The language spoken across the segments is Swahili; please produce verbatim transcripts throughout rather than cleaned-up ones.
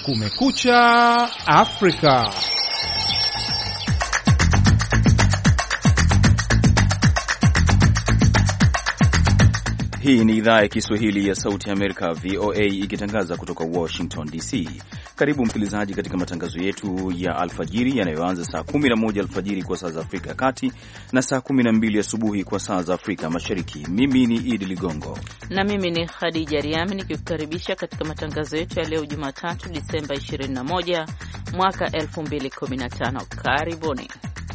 Kumekucha Afrika. Hii ni idhaa ya Kiswahili ya Sauti ya Amerika, V O A, ikitangaza kutoka Washington D C. Karibu msikilizaji katika matangazo yetu ya alfajiri yanayoanza saa kumi na moja alfajiri kwa saa za Afrika ya Kati na saa kumi na mbili asubuhi kwa saa za Afrika Mashariki. Mimi ni Idi Ligongo na mimi ni Khadija Riami nikikukaribisha katika matangazo yetu ya leo Jumatatu Disemba ishirini na moja mwaka elfu mbili kumi na tano. Karibuni.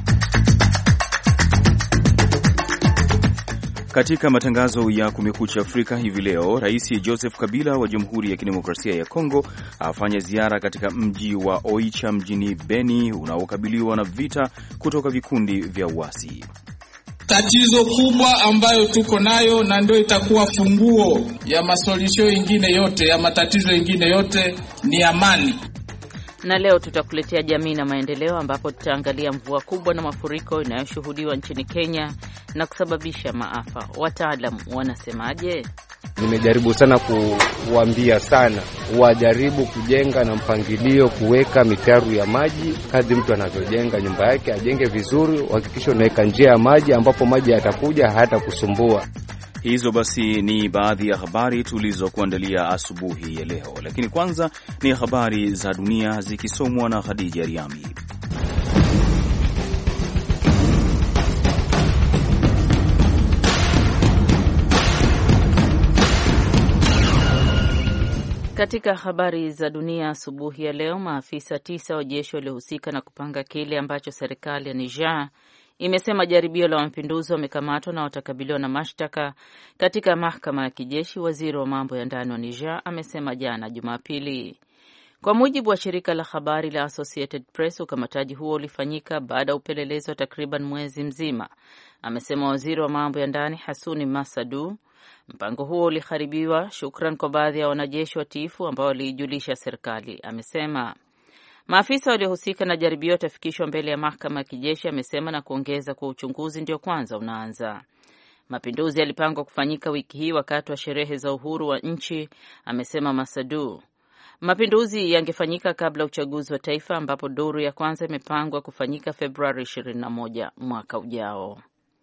Katika matangazo ya Kumekucha Afrika hivi leo, Rais Joseph Kabila wa Jamhuri ya Kidemokrasia ya Kongo afanya ziara katika mji wa Oicha mjini Beni unaokabiliwa na vita kutoka vikundi vya uasi. Tatizo kubwa ambayo tuko nayo na ndio itakuwa funguo ya masolution ingine yote ya matatizo ingine yote ni amani. Na leo tutakuletea jamii na maendeleo, ambapo tutaangalia mvua kubwa na mafuriko inayoshuhudiwa nchini Kenya na kusababisha maafa. Wataalamu wanasemaje? Nimejaribu sana kuwaambia sana wajaribu kujenga na mpangilio, kuweka mitaru ya maji. Kadri mtu anavyojenga nyumba yake ajenge vizuri, hakikisha unaweka njia ya maji ambapo maji yatakuja hata kusumbua. Hizo basi ni baadhi ya habari tulizokuandalia asubuhi ya leo, lakini kwanza ni habari za dunia zikisomwa na Khadija Riami. Katika habari za dunia asubuhi ya leo, maafisa tisa wa jeshi waliohusika na kupanga kile ambacho serikali ya Niger imesema jaribio la mapinduzi wamekamatwa na watakabiliwa na mashtaka katika mahakama ya kijeshi. Waziri wa mambo ya ndani wa Niger amesema jana Jumapili. Kwa mujibu wa shirika la habari la Associated Press, ukamataji huo ulifanyika baada ya upelelezi wa takriban mwezi mzima, amesema waziri wa mambo ya ndani Hassouni Massaoudou. Mpango huo uliharibiwa shukran kwa baadhi ya wanajeshi watiifu ambao waliijulisha serikali, amesema. Maafisa waliohusika na jaribio watafikishwa mbele ya mahakama ya kijeshi, amesema, na kuongeza kwa uchunguzi ndio kwanza unaanza. Mapinduzi yalipangwa kufanyika wiki hii wakati wa sherehe za uhuru wa nchi, amesema Massaoudou. Mapinduzi yangefanyika kabla uchaguzi wa taifa ambapo duru ya kwanza imepangwa kufanyika Februari ishirini na moja mwaka ujao.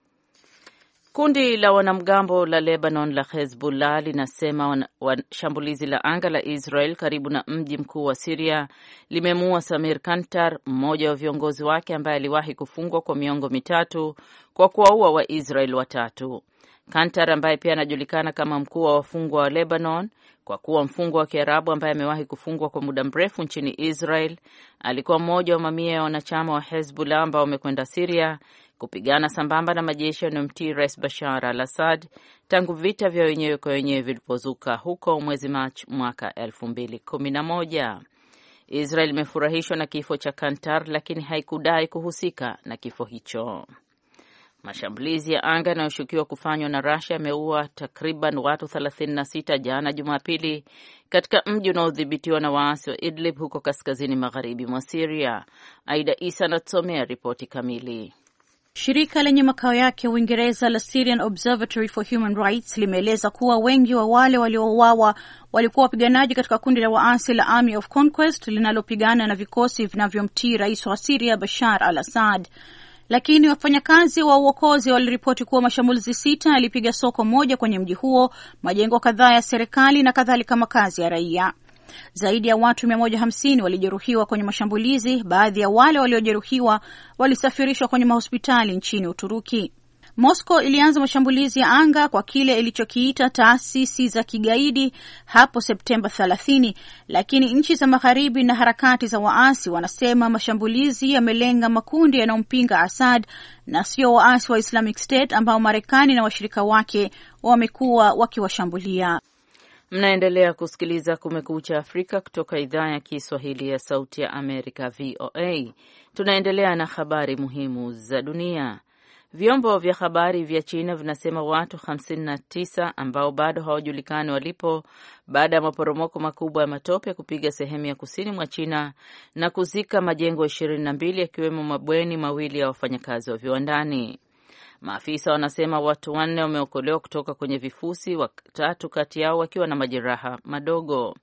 Kundi la wanamgambo la Lebanon la Hezbollah linasema shambulizi la anga la Israel karibu na mji mkuu wa Syria limemuua Samir Kantar, mmoja wa viongozi wake ambaye aliwahi kufungwa kwa miongo mitatu kwa kuwaua wa Israel watatu. Kantar, ambaye pia anajulikana kama mkuu wa wafungwa wa Lebanon kwa kuwa mfungwa wa Kiarabu ambaye amewahi kufungwa kwa muda mrefu nchini Israel, alikuwa mmoja wa mamia ya wanachama wa Hezbollah ambao wamekwenda Syria kupigana sambamba na majeshi yanayomtii Rais Bashar al-Assad tangu vita vya wenyewe kwa wenyewe vilipozuka huko mwezi Machi mwaka elfu mbili kumi na moja. Israel imefurahishwa na kifo cha Kantar, lakini haikudai kuhusika na kifo hicho. Mashambulizi ya anga yanayoshukiwa kufanywa na Russia yameua takriban watu thelathini na sita jana Jumapili katika mji unaodhibitiwa na waasi wa Idlib huko kaskazini magharibi mwa Syria. Aida Isa anatusomea ripoti kamili. Shirika lenye makao yake Uingereza la Syrian Observatory for Human Rights limeeleza kuwa wengi wa wale waliouawa walikuwa wapiganaji katika kundi la waasi la Army of Conquest linalopigana na vikosi vinavyomtii rais wa Syria Bashar al-Assad. Lakini wafanyakazi wa uokozi waliripoti kuwa mashambulizi sita yalipiga soko moja kwenye mji huo, majengo kadhaa ya serikali na kadhalika makazi ya raia. Zaidi ya watu mia moja hamsini walijeruhiwa kwenye mashambulizi. Baadhi ya wale waliojeruhiwa walisafirishwa kwenye mahospitali nchini Uturuki. Moscow ilianza mashambulizi ya anga kwa kile ilichokiita taasisi za kigaidi hapo Septemba thelathini, lakini nchi za magharibi na harakati za waasi wanasema mashambulizi yamelenga makundi yanayompinga Assad na sio waasi wa Islamic State ambao Marekani na washirika wake wamekuwa wakiwashambulia. Mnaendelea kusikiliza Kumekucha Afrika kutoka idhaa ya Kiswahili ya Sauti ya Amerika, V O A. Tunaendelea na habari muhimu za dunia. Vyombo vya habari vya China vinasema watu hamsini na tisa ambao bado hawajulikani walipo baada ya maporomoko makubwa ya matope kupiga sehemu ya kusini mwa China na kuzika majengo ishirini na mbili yakiwemo mabweni mawili ya wafanyakazi wa viwandani. Maafisa wanasema watu wanne wameokolewa kutoka kwenye vifusi, watatu kati yao wakiwa na majeraha madogo.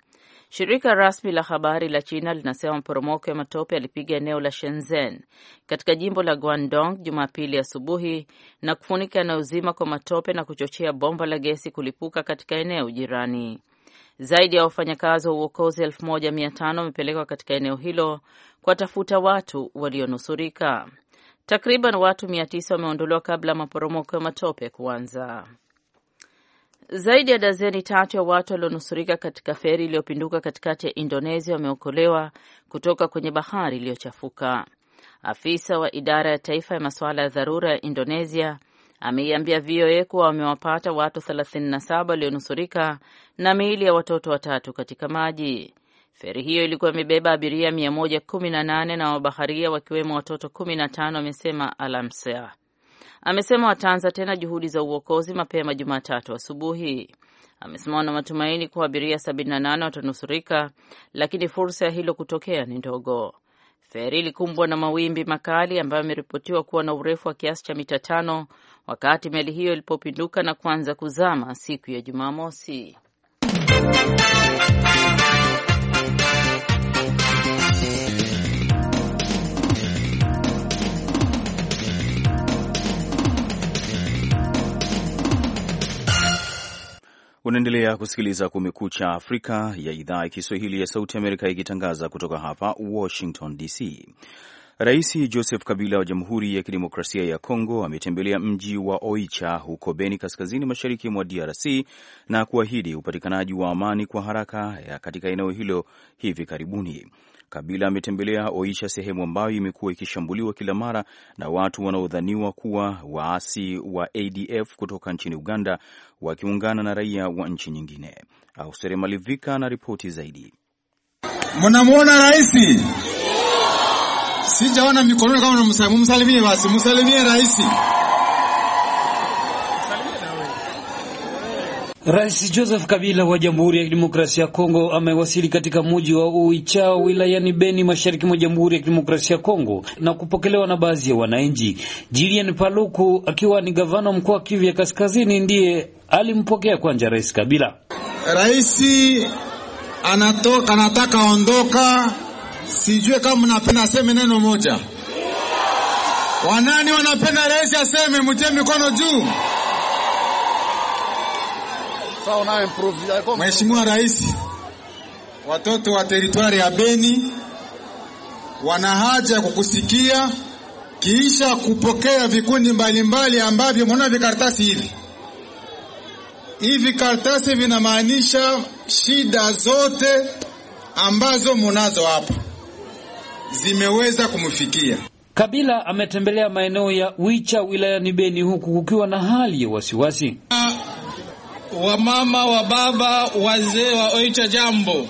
Shirika rasmi la habari la China linasema maporomoko ya matope yalipiga eneo la Shenzhen katika jimbo la Guangdong Jumapili asubuhi na kufunika eneo zima kwa matope na kuchochea bomba la gesi kulipuka katika eneo jirani. Zaidi ya wafanyakazi wa uokozi elfu moja mia tano wamepelekwa katika eneo hilo kwa tafuta watu walionusurika. Takriban watu mia tisa wameondolewa kabla maporomoko ya matope kuanza. Zaidi ya dazeni tatu ya watu walionusurika katika feri iliyopinduka katikati ya Indonesia wameokolewa kutoka kwenye bahari iliyochafuka. Afisa wa idara ya taifa ya masuala ya dharura ya Indonesia ameiambia V O A kuwa wamewapata watu thelathini na saba walionusurika na miili ya watoto watatu katika maji. Feri hiyo ilikuwa imebeba abiria mia moja kumi na nane na wabaharia wakiwemo watoto kumi na tano, amesema Alamsea. Amesema wataanza tena juhudi za uokozi mapema Jumatatu asubuhi. Amesema wana matumaini kuwa abiria sabini na nane watanusurika, lakini fursa ya hilo kutokea ni ndogo. Feri ilikumbwa na mawimbi makali ambayo yameripotiwa kuwa na urefu wa kiasi cha mita tano wakati meli hiyo ilipopinduka na kuanza kuzama siku ya Jumamosi. Unaendelea kusikiliza Kumekucha Afrika ya idhaa ya Kiswahili ya Sauti Amerika ikitangaza kutoka hapa Washington D C. Rais Joseph Kabila wa Jamhuri ya Kidemokrasia ya Kongo ametembelea mji wa Oicha huko Beni kaskazini mashariki mwa D R C na kuahidi upatikanaji wa amani kwa haraka ya katika eneo hilo hivi karibuni. Kabila ametembelea Oicha, sehemu ambayo imekuwa ikishambuliwa kila mara na watu wanaodhaniwa kuwa waasi wa A D F kutoka nchini Uganda wakiungana na raia wa nchi nyingine. Austere Malivika na ripoti zaidi. Mnamuona raisi? Sijaona mikono kama mnamsalimia, msalimie basi, msalimie raisi. Rais Joseph Kabila wa Jamhuri ya Kidemokrasia ya Kongo amewasili katika mji wa Oicha wilayani Beni mashariki mwa Jamhuri ya Kidemokrasia ya Kongo na kupokelewa na baadhi ya wananchi. Julian Paluku akiwa ni gavana mkuu wa Kivu ya Kaskazini ndiye alimpokea kwanza Rais Kabila. Raisi anatoka, anataka ondoka. Sijue kama mnapenda aseme neno moja. Wanani wanapenda rais aseme, mtie mikono juu. Mheshimiwa Rais, watoto wa teritwari ya Beni wana haja ya kukusikia kisha kupokea vikundi mbalimbali ambavyo mwana vikaratasi hivi. Hivi karatasi vinamaanisha shida zote ambazo mnazo hapa zimeweza kumfikia. Kabila ametembelea maeneo ya Oicha wilayani Beni huku kukiwa na hali ya wasiwasi. Wa mama, wa baba, wazee wa Oicha, jambo.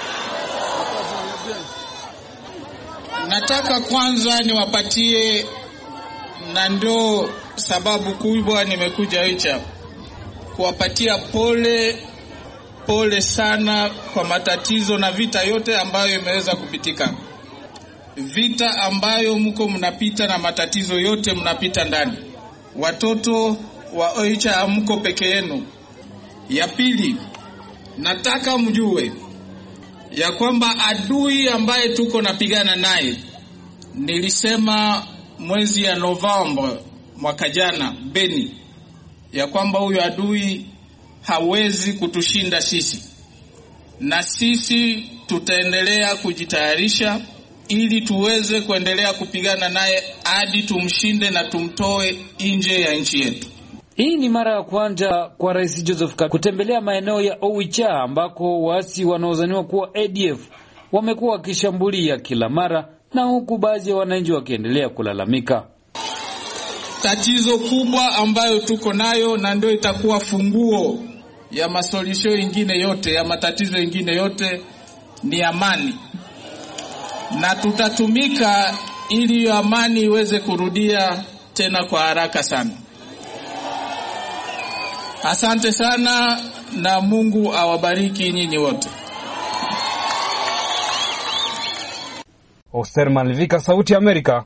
Nataka kwanza niwapatie, na ndo sababu kubwa nimekuja Oicha, kuwapatia pole pole sana kwa matatizo na vita yote ambayo imeweza kupitika. Vita ambayo mko mnapita na matatizo yote mnapita ndani. Watoto wa Oicha amko peke yenu. Ya pili, nataka mjue ya kwamba adui ambaye tuko napigana naye, nilisema mwezi ya Novemba mwaka jana Beni, ya kwamba huyo adui hawezi kutushinda sisi, na sisi tutaendelea kujitayarisha ili tuweze kuendelea kupigana naye hadi tumshinde na tumtoe nje ya nchi yetu. Hii ni mara ya kwanza kwa Rais Joseph Kabila kutembelea maeneo ya Oicha ambako waasi wanaozaniwa kuwa A D F wamekuwa wakishambulia kila mara, na huku baadhi ya wananchi wakiendelea kulalamika. Tatizo kubwa ambayo tuko nayo na ndio itakuwa funguo ya masolution ingine yote, ya matatizo ingine yote, ni amani. Na tutatumika ili amani iweze kurudia tena kwa haraka sana. Asante sana na Mungu awabariki nyinyi wote. Oster Malvika, Sauti ya Amerika.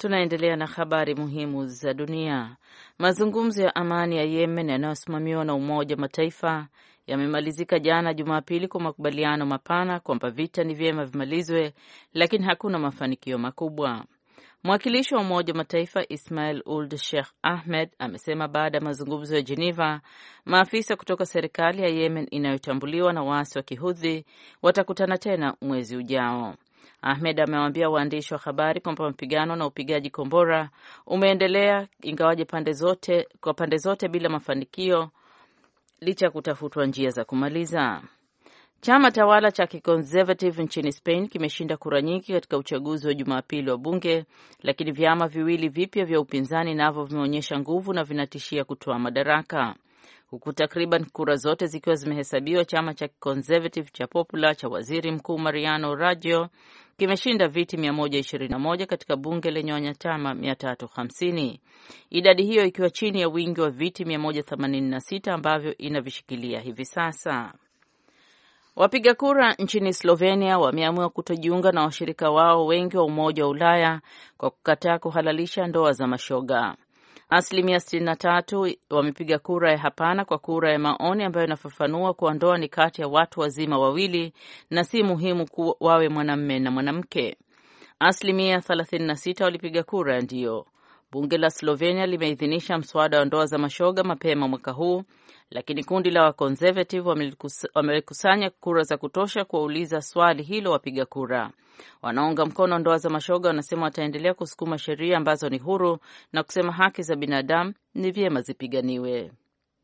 Tunaendelea na habari muhimu za dunia. Mazungumzo ya amani ya Yemen yanayosimamiwa na Umoja wa Mataifa yamemalizika jana Jumapili kwa makubaliano mapana kwamba vita ni vyema vimalizwe, lakini hakuna mafanikio makubwa. Mwakilishi wa Umoja wa Mataifa Ismail Ould Sheikh Ahmed amesema baada ya mazungumzo ya Geneva, maafisa kutoka serikali ya Yemen inayotambuliwa na waasi wa Kihudhi watakutana tena mwezi ujao. Ahmed amewaambia waandishi wa habari kwamba mapigano na upigaji kombora umeendelea ingawaje pande zote kwa pande zote bila mafanikio licha ya kutafutwa njia za kumaliza. Chama tawala cha Conservative nchini Spain kimeshinda kura nyingi katika uchaguzi wa Jumapili wa bunge, lakini vyama viwili vipya vya upinzani navyo vimeonyesha nguvu na vinatishia kutoa madaraka. Huku takriban kura zote zikiwa zimehesabiwa, chama cha Conservative cha Popular cha Waziri Mkuu Mariano Rajoy kimeshinda viti mia moja ishirini na moja katika bunge lenye wanachama mia tatu hamsini. Idadi hiyo ikiwa chini ya wingi wa viti mia moja themanini na sita ambavyo inavishikilia hivi sasa. Wapiga kura nchini Slovenia wameamua kutojiunga na washirika wao wengi wa Umoja wa Ulaya kwa kukataa kuhalalisha ndoa za mashoga. Asilimia sitini na tatu wamepiga kura ya hapana kwa kura ya maoni ambayo inafafanua kuwa ndoa ni kati ya watu wazima wawili na si muhimu kuwa wawe mwanamume na mwanamke. Asilimia thelathini na sita walipiga kura ndio. Bunge la Slovenia limeidhinisha mswada wa ndoa za mashoga mapema mwaka huu, lakini kundi la wa Conservative wamekusanya kura za kutosha kuwauliza swali hilo wapiga kura. Wanaunga mkono ndoa za mashoga wanasema wataendelea kusukuma sheria ambazo ni huru na kusema haki za binadamu ni vyema zipiganiwe.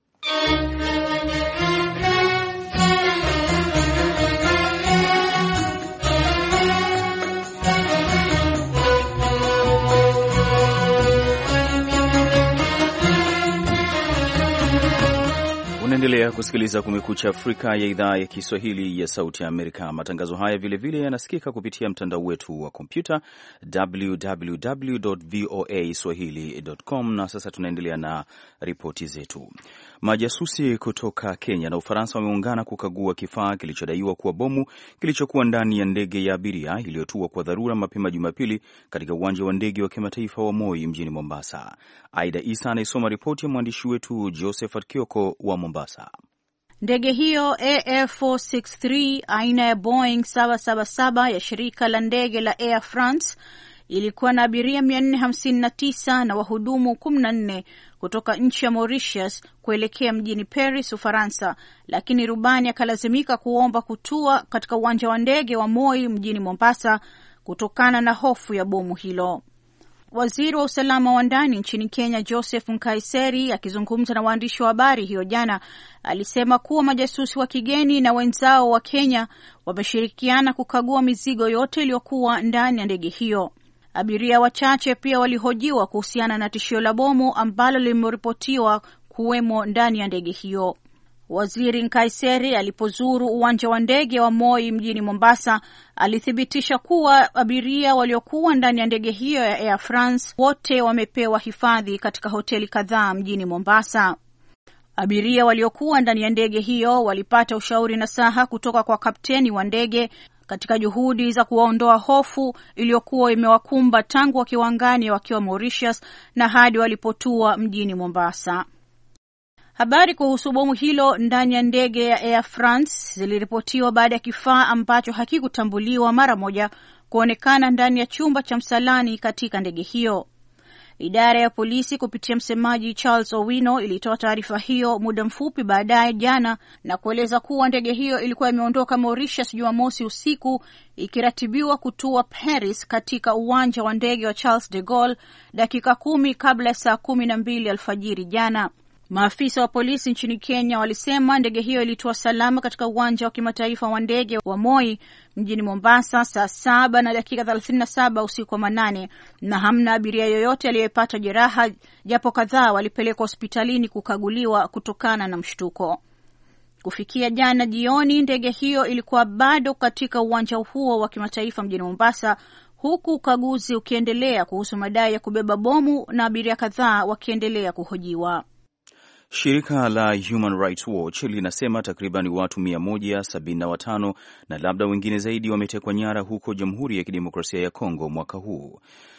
Unaendelea kusikiliza Kumekucha Afrika ya idhaa ya Kiswahili ya Sauti ya Amerika. Matangazo haya vilevile yanasikika kupitia mtandao wetu wa kompyuta double-u double-u double-u dot voa swahili dot com. Na sasa tunaendelea na ripoti zetu. Majasusi kutoka Kenya na Ufaransa wameungana kukagua kifaa kilichodaiwa kuwa bomu kilichokuwa ndani ya ndege ya abiria iliyotua kwa dharura mapema Jumapili katika uwanja wa ndege wa kimataifa wa Moi mjini Mombasa. Aida Isa anaisoma ripoti ya mwandishi wetu Josephat Kioko wa Mombasa. Ndege hiyo A F four sixty-three aina ya Boeing seven seventy-seven ya shirika la ndege la Air France ilikuwa na abiria mia nne hamsini na tisa na wahudumu kumi na nne kutoka nchi ya Mauritius kuelekea mjini Paris, Ufaransa, lakini rubani akalazimika kuomba kutua katika uwanja wa ndege wa Moi mjini Mombasa kutokana na hofu ya bomu hilo. Waziri wa usalama wa ndani nchini Kenya Joseph Nkaiseri akizungumza na waandishi wa habari hiyo jana alisema kuwa majasusi wa kigeni na wenzao wa Kenya wameshirikiana kukagua mizigo yote iliyokuwa ndani ya ndege hiyo. Abiria wachache pia walihojiwa kuhusiana na tishio la bomu ambalo limeripotiwa kuwemo ndani ya ndege hiyo. Waziri Nkaiseri alipozuru uwanja wa ndege wa Moi mjini Mombasa alithibitisha kuwa abiria waliokuwa ndani ya ndege hiyo ya Air France wote wamepewa hifadhi katika hoteli kadhaa mjini Mombasa. Abiria waliokuwa ndani ya ndege hiyo walipata ushauri na saha kutoka kwa kapteni wa ndege katika juhudi za kuwaondoa hofu iliyokuwa imewakumba tangu wakiwa angani wakiwa Mauritius na hadi walipotua mjini Mombasa. Habari kuhusu bomu hilo ndani ya ndege ya Air France ziliripotiwa baada ya kifaa ambacho hakikutambuliwa mara moja kuonekana ndani ya chumba cha msalani katika ndege hiyo. Idara ya polisi kupitia msemaji Charles Owino ilitoa taarifa hiyo muda mfupi baadaye jana na kueleza kuwa ndege hiyo ilikuwa imeondoka Mauritius Jumamosi usiku ikiratibiwa kutua Paris katika uwanja wa ndege wa Charles de Gaulle dakika kumi kabla ya saa kumi na mbili alfajiri jana. Maafisa wa polisi nchini Kenya walisema ndege hiyo ilitoa salama katika uwanja wa kimataifa wa ndege wa Moi mjini Mombasa saa saba na dakika thelathini na saba usiku wa manane na hamna abiria yoyote aliyepata jeraha, japo kadhaa walipelekwa hospitalini kukaguliwa kutokana na mshtuko. Kufikia jana jioni ndege hiyo ilikuwa bado katika uwanja huo wa kimataifa mjini Mombasa, huku ukaguzi ukiendelea kuhusu madai ya kubeba bomu na abiria kadhaa wakiendelea kuhojiwa. Shirika la Human Rights Watch linasema takriban watu mia moja sabini na watano na labda wengine zaidi wametekwa nyara huko Jamhuri ya Kidemokrasia ya Kongo mwaka huu.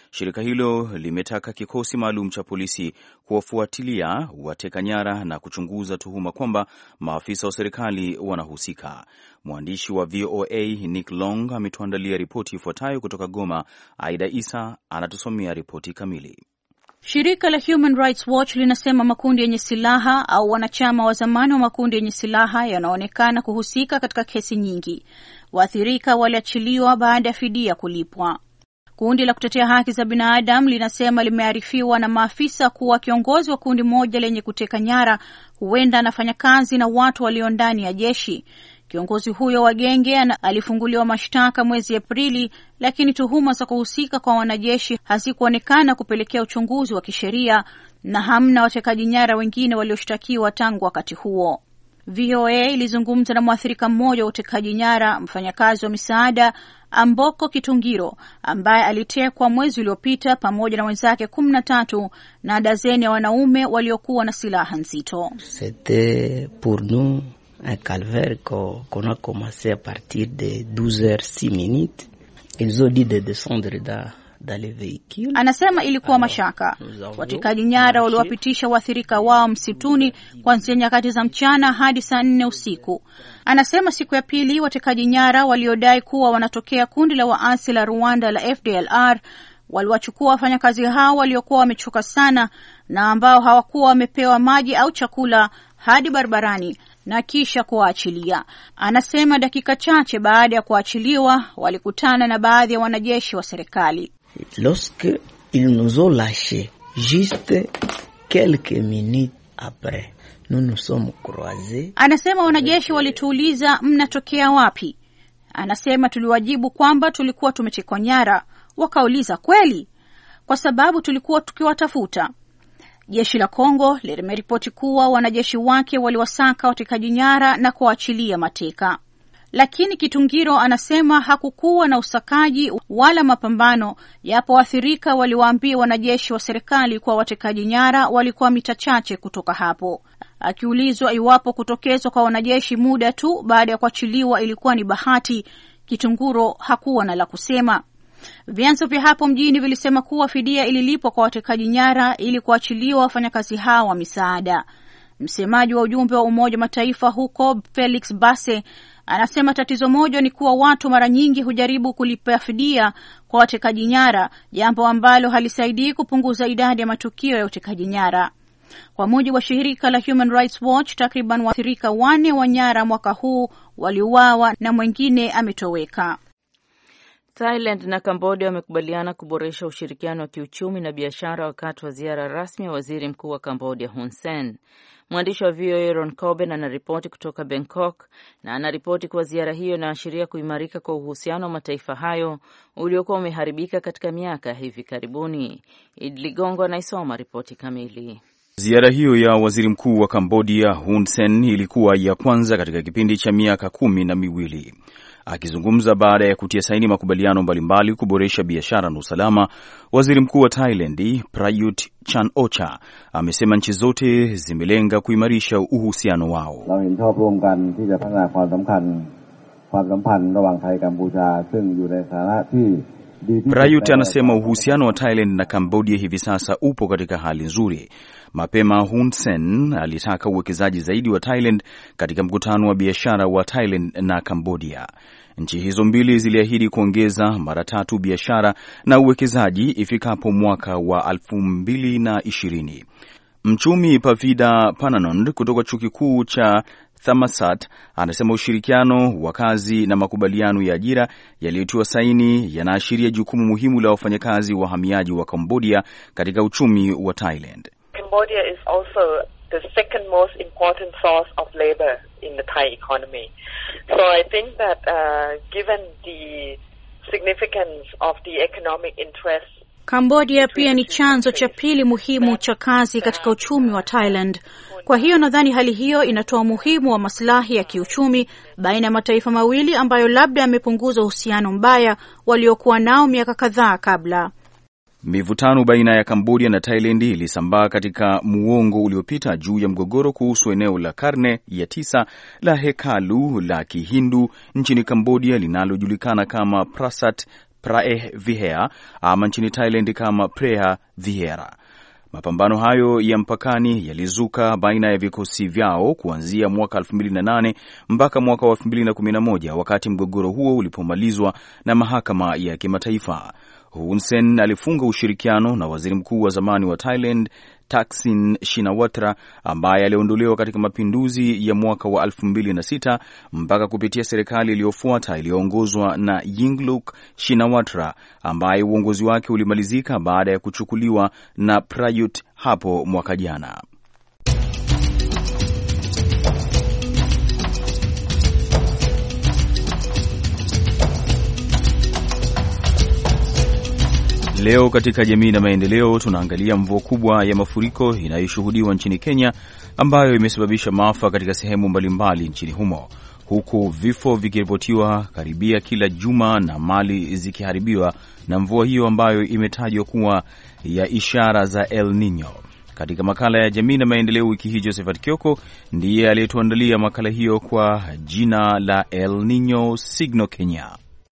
Shirika hilo limetaka kikosi maalum cha polisi kuwafuatilia wateka nyara na kuchunguza tuhuma kwamba maafisa wa serikali wanahusika. Mwandishi wa V O A Nick Long ametuandalia ripoti ifuatayo kutoka Goma. Aida Isa anatusomea ripoti kamili. Shirika la Human Rights Watch linasema makundi yenye silaha au wanachama wa zamani wa makundi yenye silaha yanaonekana kuhusika katika kesi nyingi. Waathirika waliachiliwa baada ya fidia kulipwa. Kundi la kutetea haki za binadamu linasema limearifiwa na maafisa kuwa kiongozi wa kundi moja lenye kuteka nyara huenda anafanya kazi na watu walio ndani ya jeshi. Kiongozi huyo wa genge alifunguliwa mashtaka mwezi Aprili, lakini tuhuma za kuhusika kwa wanajeshi hazikuonekana kupelekea uchunguzi wa kisheria na hamna watekaji nyara wengine walioshtakiwa tangu wakati huo. V O A ilizungumza na mwathirika mmoja wa utekaji nyara, mfanyakazi wa misaada Amboko Kitungiro, ambaye alitekwa mwezi uliopita pamoja na wenzake kumi na tatu na dazeni ya wanaume waliokuwa na silaha nzito. C'était pour nous un calvaire qu'on a commencé à partir de douze heures six minutes. Ils ont dit de descendre dans Anasema ilikuwa mashaka. Watekaji nyara waliwapitisha waathirika wao msituni kuanzia nyakati za mchana hadi saa nne usiku. Anasema siku ya pili watekaji nyara waliodai kuwa wanatokea kundi la waasi la Rwanda la F D L R waliwachukua wafanyakazi hao waliokuwa wamechoka sana na ambao hawakuwa wamepewa maji au chakula hadi barabarani na kisha kuwaachilia. Anasema dakika chache baada ya kuachiliwa walikutana na baadhi ya wanajeshi wa serikali. Lorsque ils nous ont lâchés, juste quelques minutes après, nous nous sommes croisés. Anasema wanajeshi walituuliza mnatokea wapi? Anasema tuliwajibu kwamba tulikuwa tumechekwa nyara. Wakauliza kweli? Kwa sababu tulikuwa tukiwatafuta. Jeshi la Kongo limeripoti kuwa wanajeshi wake waliwasaka watekaji nyara na kuachilia mateka. Lakini Kitungiro anasema hakukuwa na usakaji wala mapambano, yapo waathirika waliwaambia wanajeshi wa serikali kwa watekaji nyara walikuwa mita chache kutoka hapo. Akiulizwa iwapo kutokezwa kwa wanajeshi muda tu baada ya kuachiliwa ilikuwa ni bahati, Kitunguro hakuwa na la kusema. Vyanzo vya hapo mjini vilisema kuwa fidia ililipwa kwa watekaji nyara ili kuachiliwa wafanyakazi hao wa misaada. Msemaji wa ujumbe wa Umoja wa Mataifa huko Felix Basse anasema tatizo moja ni kuwa watu mara nyingi hujaribu kulipa fidia kwa watekaji nyara, jambo ambalo halisaidii kupunguza idadi ya matukio ya utekaji nyara. Kwa mujibu wa shirika la Human Rights Watch, takriban waathirika wane wa nyara mwaka huu waliuawa na mwingine ametoweka. Thailand na Cambodia wamekubaliana kuboresha ushirikiano wa kiuchumi na biashara wakati wa ziara rasmi ya waziri mkuu wa Cambodia Hun Sen. Mwandishi wa V O A Ron Coben anaripoti kutoka Bangkok na anaripoti kwa ziara hiyo inaashiria kuimarika kwa uhusiano wa mataifa hayo uliokuwa umeharibika katika miaka hivi karibuni. Idli Ligongo anaisoma ripoti kamili. Ziara hiyo ya waziri mkuu wa Cambodia Hun Sen ilikuwa ya kwanza katika kipindi cha miaka kumi na miwili. Akizungumza baada ya kutia saini makubaliano mbalimbali kuboresha biashara na usalama, waziri mkuu wa Thailand Prayut Chan-ocha amesema nchi zote zimelenga kuimarisha uhusiano wao. Prayut anasema uhusiano wa Thailand na Cambodia hivi sasa upo katika hali nzuri. Mapema Hun Sen alitaka uwekezaji zaidi wa Thailand katika mkutano wa biashara wa Thailand na Cambodia. Nchi hizo mbili ziliahidi kuongeza mara tatu biashara na uwekezaji ifikapo mwaka wa elfu mbili na ishirini. Mchumi Pavida Pananond kutoka chuo kikuu cha Thammasat anasema ushirikiano wa kazi na makubaliano ya ajira yaliyotiwa saini yanaashiria jukumu muhimu la wafanyakazi wahamiaji wa Cambodia katika uchumi wa Thailand. Cambodia is also the second most important source of labor in the Thai economy. So I think that uh, given the significance of the economic interests, Cambodia pia ni chanzo cha pili muhimu cha kazi katika uchumi wa Thailand. Kwa hiyo nadhani hali hiyo inatoa umuhimu wa maslahi ya kiuchumi baina ya mataifa mawili ambayo labda yamepunguza uhusiano mbaya waliokuwa nao miaka kadhaa kabla. Mivutano baina ya Cambodia na Thailand ilisambaa katika muongo uliopita juu ya mgogoro kuhusu eneo la karne ya tisa la hekalu la Kihindu nchini Cambodia linalojulikana kama Prasat Prae Vihea ama nchini Thailand kama Preha Vihera. Mapambano hayo ya mpakani yalizuka baina ya vikosi vyao kuanzia mwaka elfu mbili na nane mpaka mwaka wa elfu mbili na kumi na moja wakati mgogoro huo ulipomalizwa na mahakama ya kimataifa. Hun Sen alifunga ushirikiano na waziri mkuu wa zamani wa Thailand Thaksin Shinawatra ambaye aliondolewa katika mapinduzi ya mwaka wa elfu mbili na sita mpaka kupitia serikali iliyofuata iliyoongozwa na Yingluck Shinawatra ambaye uongozi wake ulimalizika baada ya kuchukuliwa na Prayut hapo mwaka jana. Leo katika jamii na maendeleo tunaangalia mvua kubwa ya mafuriko inayoshuhudiwa nchini Kenya ambayo imesababisha maafa katika sehemu mbalimbali nchini humo, huku vifo vikiripotiwa karibia kila juma na mali zikiharibiwa na mvua hiyo ambayo imetajwa kuwa ya ishara za El Nino. Katika makala ya jamii na maendeleo wiki hii, Josephat Kioko ndiye aliyetuandalia makala hiyo kwa jina la El Nino Signal Kenya.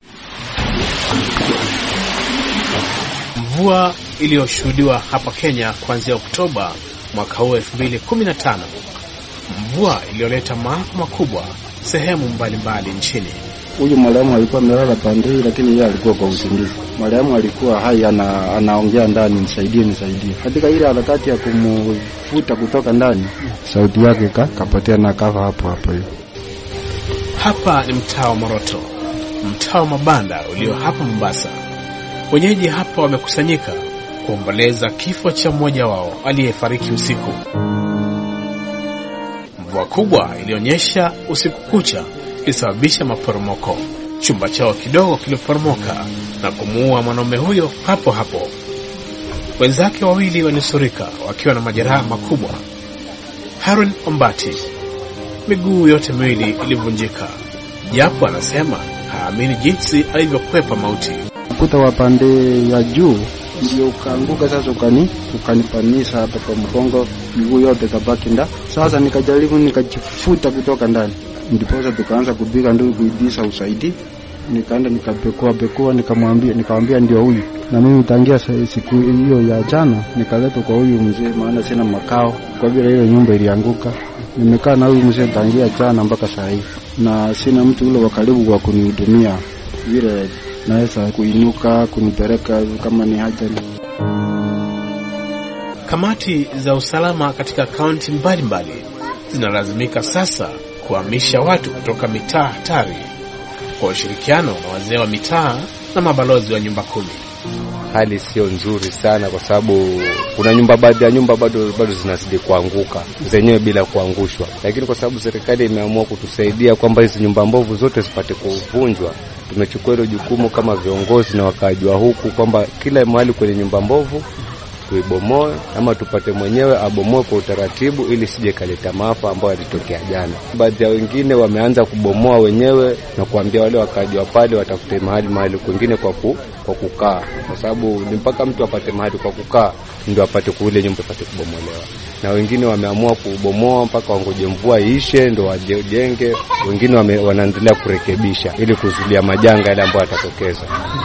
Mvua iliyoshuhudiwa hapa Kenya kuanzia Oktoba mwaka huu elfu mbili kumi na tano. Mvua iliyoleta maafa makubwa sehemu mbalimbali nchini. Huyu marehemu alikuwa amelala pande hii, lakini yeye alikuwa kwa usingizi. Marehemu alikuwa hai, ana, anaongea ndani, nisaidie nisaidie. Katika ile harakati ya kumfuta kutoka ndani, sauti yake kapotea na kafa hapo hapo hiyo. Hapa ni mtaa wa Moroto, mtaa wa mabanda ulio hapa Mombasa. Wenyeji hapa wamekusanyika kuomboleza kifo cha mmoja wao aliyefariki usiku. Mvua kubwa ilionyesha usiku kucha ilisababisha maporomoko. Chumba chao kidogo kiliporomoka na kumuua mwanaume huyo hapo hapo. Wenzake wawili walinusurika wakiwa na majeraha makubwa. Harun Ombati, miguu yote miwili ilivunjika, japo anasema haamini jinsi alivyokwepa mauti. Ukuta wa pande ya juu ndio ukaanguka, sasa ukani ukanipanisha hapa kwa mgongo, miguu yote kabaki nda. Sasa nikajaribu nikajifuta kutoka ndani, ndipo sasa tukaanza kupiga ndio kuidisha usaidi. Nikaenda nikapekua pekua, nikamwambia nikamwambia ndio huyu. Na mimi tangia siku hiyo ya jana nikaleta kwa huyu mzee, maana sina makao kwa vile ile nyumba ilianguka. Nimekaa na huyu mzee tangia jana mpaka saa hii, na sina mtu ule wa karibu wa kunihudumia vile naweza kuinuka kunipeleka kama ni haja. Kamati za usalama katika kaunti mbalimbali zinalazimika sasa kuhamisha watu kutoka mitaa hatari kwa ushirikiano na wazee wa mitaa na mabalozi wa nyumba kumi. Hali sio nzuri sana kwa sababu kuna nyumba, baadhi ya nyumba bado bado zinazidi kuanguka zenyewe bila kuangushwa, lakini kwa sababu serikali imeamua kutusaidia kwamba hizo nyumba mbovu zote zipate kuvunjwa, tumechukua hilo jukumu kama viongozi na wakajua huku kwamba kila mahali kwenye nyumba mbovu tuibomoe ama tupate mwenyewe abomoe kwa utaratibu ili sije kaleta maafa ambayo yalitokea jana. Baadhi ya wengine wameanza kubomoa wenyewe na kuambia wale wakaji wa pale watafute mahali mahali kwingine kwa ku, kwa kukaa, kwa sababu ni mpaka mtu apate mahali kwa kukaa ndio apate kule nyumba apate kubomolewa. Na wengine wameamua kubomoa mpaka wangoje mvua iishe ndio wajenge. Wengine wame, wanaendelea kurekebisha ili kuzuia majanga yale ambayo yatatokeza.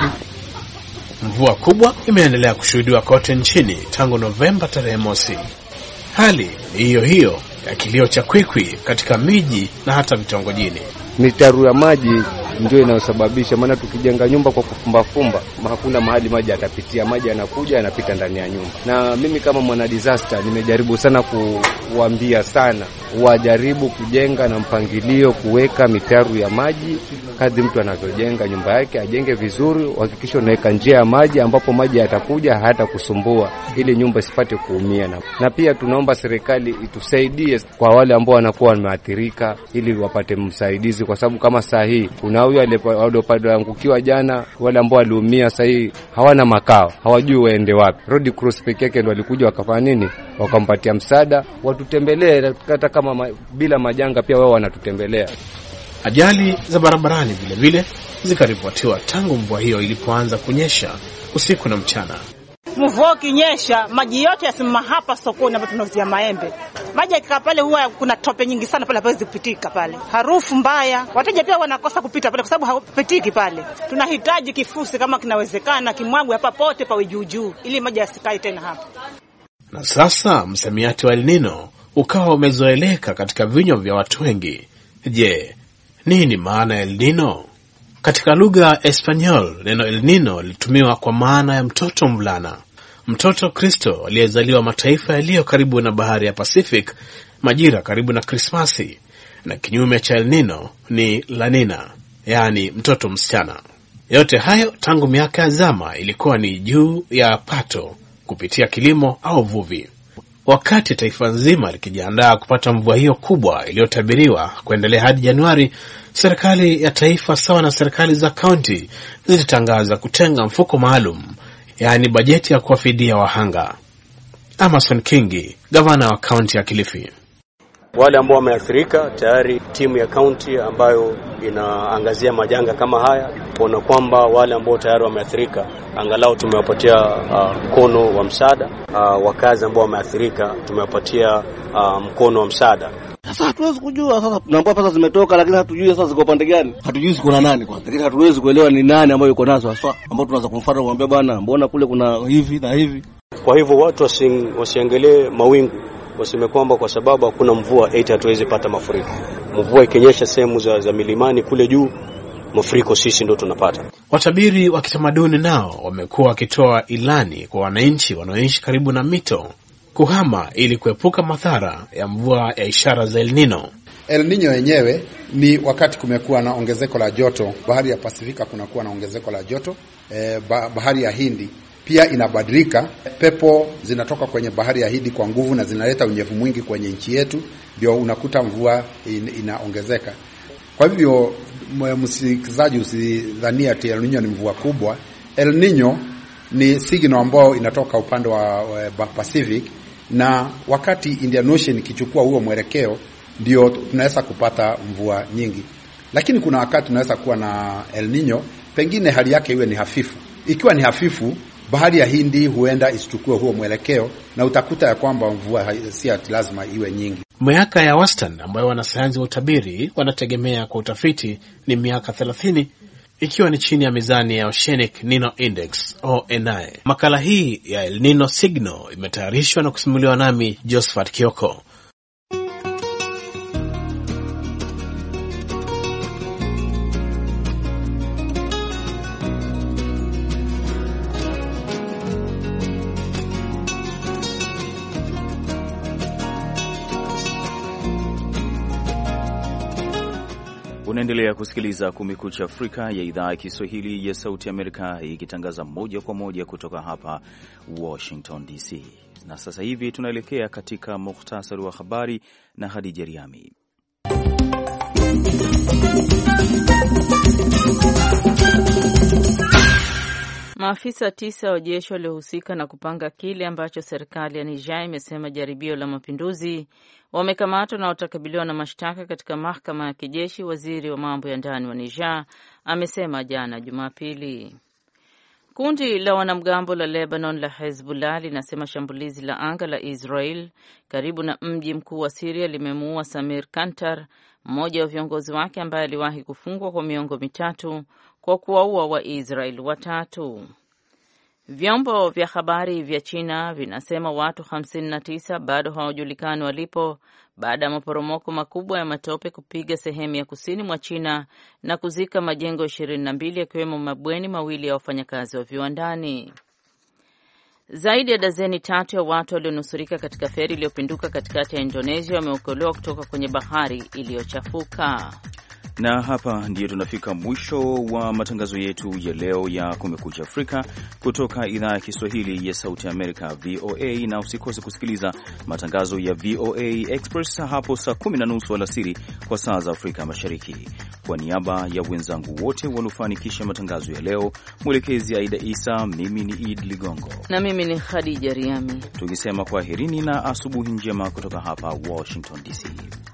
Mvua kubwa imeendelea kushuhudiwa kote nchini tangu Novemba tarehe mosi. Hali ni hiyo hiyo ya kilio cha kwikwi katika miji na hata vitongojini. Mitaru ya maji ndio inayosababisha, maana tukijenga nyumba kwa kufumba fumba hakuna mahali maji yatapitia, maji yanakuja yanapita ndani ya nyumba. Na mimi kama mwana disaster nimejaribu sana kuambia sana wajaribu kujenga na mpangilio, kuweka mitaru ya maji. Kadri mtu anavyojenga nyumba yake ajenge vizuri, hakikisha unaweka njia ya maji ambapo maji yatakuja hata kusumbua ili nyumba isipate kuumia. Na pia tunaomba serikali itusaidie kwa wale ambao wanakuwa wameathirika ili wapate msaidizi, kwa sababu kama saa hii kuna huyu aliyeangukiwa jana, wale ambao waliumia saa hii hawana makao, hawajui waende wapi. Road Cross pekee yake ndio walikuja wakafanya nini, wakampatia msaada, watutembelee hata kama ma, bila majanga pia wao wanatutembelea. Ajali za barabarani vile vile zikaripotiwa tangu mvua hiyo ilipoanza kunyesha usiku na mchana. Mvua kinyesha, maji yote yasimama hapa sokoni ambapo tunauzia maembe. Maji yakikaa pale huwa kuna tope nyingi sana pale, hapawezi kupitika pale. Harufu mbaya. Wateja pia wanakosa kupita pale kwa sababu hapitiki pale. Tunahitaji kifusi kama kinawezekana kimwagwe hapa pote pawe juu juu ili maji yasikae tena hapa. Na sasa msamiati wa El Nino ukawa umezoeleka katika vinywa vya watu wengi. Je, nini maana El Nino? Katika lugha ya Espanyol, neno El Nino lilitumiwa kwa maana ya mtoto mvulana. Mtoto Kristo aliyezaliwa mataifa yaliyo karibu na bahari ya Pacific, majira karibu na Krismasi. Na kinyume cha El Nino ni La Nina, yaani mtoto msichana. Yote hayo tangu miaka ya zama ilikuwa ni juu ya pato kupitia kilimo au vuvi. Wakati taifa nzima likijiandaa kupata mvua hiyo kubwa iliyotabiriwa kuendelea hadi Januari, serikali ya taifa sawa na serikali za kaunti zilitangaza kutenga mfuko maalum, yaani bajeti ya kuwafidia wahanga. Amason Kingi, gavana wa kaunti ya Kilifi: wale ambao wameathirika tayari, timu ya kaunti ambayo inaangazia majanga kama haya, kuona kwamba wale ambao tayari wameathirika angalau tumewapatia uh, mkono wa msaada. Uh, wakazi ambao wameathirika tumewapatia uh, mkono wa msaada. Sasa hatuwezi kujua, sasa tunaambiwa pesa zimetoka lakini hatujui sasa ziko pande gani. Hatujui ziko na nani kwanza. Lakini hatuwezi kuelewa ni nani ambaye yuko nazo hasa, ambao tunaweza kumfuata kumwambia bwana, mbona kule kuna hivi na hivi. Kwa hivyo watu wasiangalie mawingu, waseme kwamba kwa sababu hakuna mvua eti hatuwezi pata mafuriko. Mvua ikinyesha sehemu za, za milimani kule juu, mafuriko sisi ndo tunapata. Watabiri wa kitamaduni nao wamekuwa wakitoa ilani kwa wananchi wanaoishi karibu na mito kuhama ili kuepuka madhara ya mvua ya ishara za El Nino. El Nino yenyewe ni wakati kumekuwa na ongezeko la joto. Bahari ya Pasifika kunakuwa na ongezeko la joto. E, bahari ya Hindi pia inabadilika. Pepo zinatoka kwenye bahari ya Hindi kwa nguvu na zinaleta unyevu mwingi kwenye nchi yetu, ndio unakuta mvua in, inaongezeka. Kwa hivyo msikizaji usidhania ati El Nino ni mvua kubwa. El Nino ni signal ambao inatoka upande wa, wa Pacific, na wakati Indian Ocean ikichukua huo mwelekeo ndio tunaweza kupata mvua nyingi. Lakini kuna wakati tunaweza kuwa na El Nino, pengine hali yake iwe ni hafifu. Ikiwa ni hafifu, bahari ya Hindi huenda isichukue huo mwelekeo na utakuta ya kwamba mvua si lazima iwe nyingi. Miaka ya wastani ambayo wanasayansi wa utabiri wanategemea kwa utafiti ni miaka thelathini, ikiwa ni chini ya mizani ya Oceanic Nino Index O N I. Makala hii ya El Nino Signal imetayarishwa na kusimuliwa nami Josephat Kioko. Unaendelea kusikiliza Kumekucha Afrika ya idhaa ya Kiswahili ya Sauti Amerika, ikitangaza moja kwa moja kutoka hapa Washington D C. Na sasa hivi tunaelekea katika muhtasari wa habari na Hadija Riami. Maafisa tisa wa jeshi waliohusika na kupanga kile ambacho serikali ya Niger imesema jaribio la mapinduzi wamekamatwa na watakabiliwa na mashtaka katika mahakama ya kijeshi. Waziri wa mambo ya ndani wa Niger amesema jana Jumapili. Kundi la wanamgambo la Lebanon la Hezbollah linasema shambulizi la anga la Israel karibu na mji mkuu wa Syria limemuua Samir Kantar, mmoja wa viongozi wake ambaye aliwahi kufungwa kwa miongo mitatu kwa kuwaua wa Israel watatu. Vyombo vya habari vya China vinasema watu hamsini na tisa bado hawajulikani walipo baada ya maporomoko makubwa ya matope kupiga sehemu ya kusini mwa China na kuzika majengo ishirini na mbili yakiwemo mabweni mawili ya wafanyakazi wa viwandani. Zaidi ya dazeni tatu ya watu walionusurika katika feri iliyopinduka katikati ya Indonesia wameokolewa kutoka kwenye bahari iliyochafuka. Na hapa ndiyo tunafika mwisho wa matangazo yetu ya leo ya Kumekucha Afrika kutoka idhaa ya Kiswahili ya Sauti Amerika V O A, na usikose kusikiliza matangazo ya V O A Express hapo saa kumi na nusu alasiri kwa saa za Afrika Mashariki. Kwa niaba ya wenzangu wote waliofanikisha matangazo ya leo, mwelekezi Aida Isa, mimi ni Id Ligongo na mimi ni Khadija Riami, tukisema kwaherini na asubuhi njema kutoka hapa Washington D C.